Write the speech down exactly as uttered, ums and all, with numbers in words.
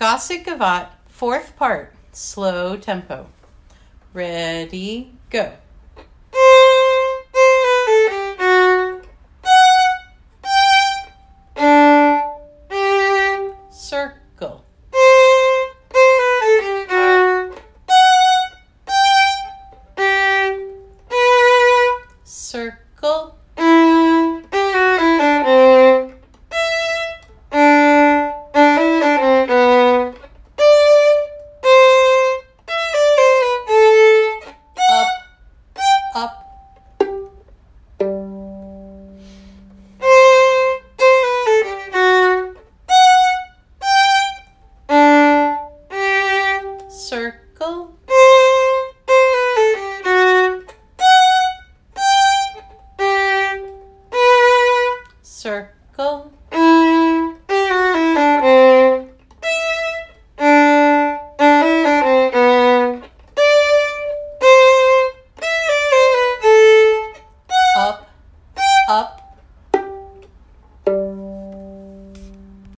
Gaussic Gavotte, fourth part, slow tempo. Ready, go. Circle. Circle. Up. Circle. Circle. Up, up.